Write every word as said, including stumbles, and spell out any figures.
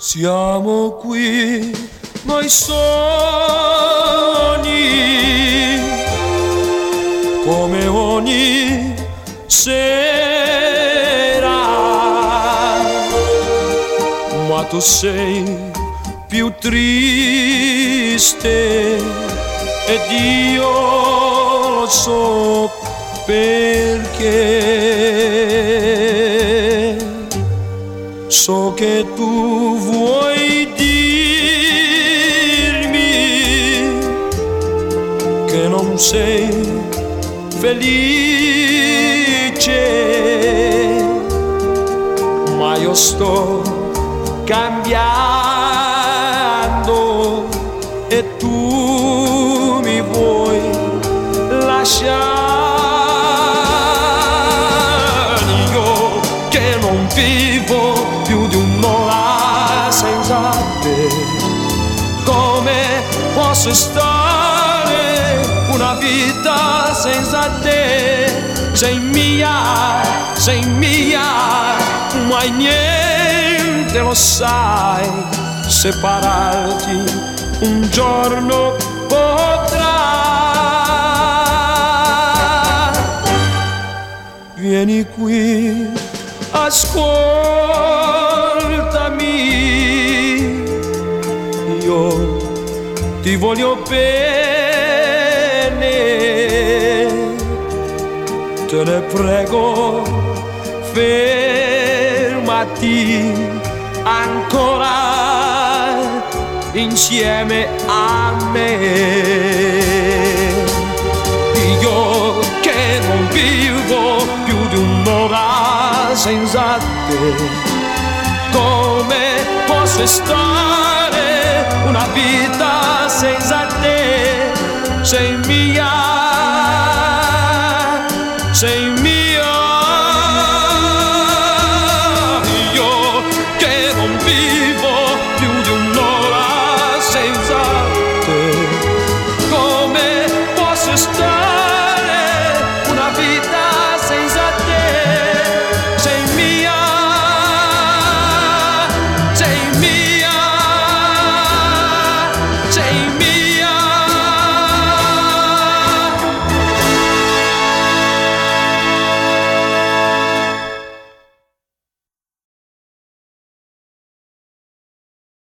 Siamo qui, noi sogni, come ogni sera, ma tu sei più triste ed io lo so perché. So che tu vuoi dirmi che non sei felice, ma io sto cambiando e tu mi vuoi lasciare. Io che non vivo più di un'ora senza te, come posso stare una vita senza te? Sei mia, sei mia, mai niente lo sai, separarti un giorno potrà. Vieni qui, ascoltami, io ti voglio bene, te ne prego, fermati ancora insieme a me. Io che non vivo più di un'ora senza te, come posso stare una vita senza te? Sei mia,